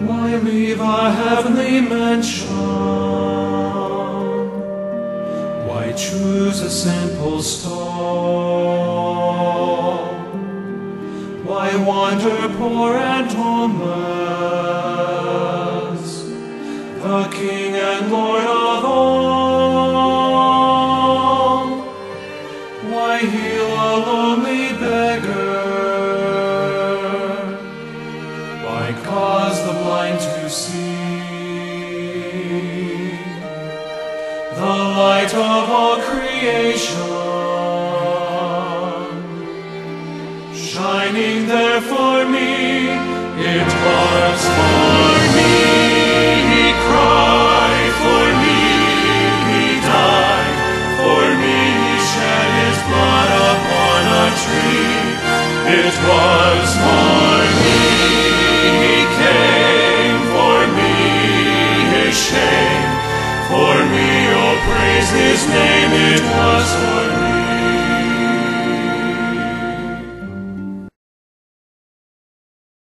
Why leave a heavenly mansion? Why choose a simple stall? Why wander poor and homeless, the King and Lord of all? Why heal a lonely beggar? Why cause the blind to see? The light of all creation, shining there for me, it was for me. He cried for me, He died for me, He shed His blood upon a tree. It was for me. He came for me, His shame for me. Oh, praise His name, it was for me.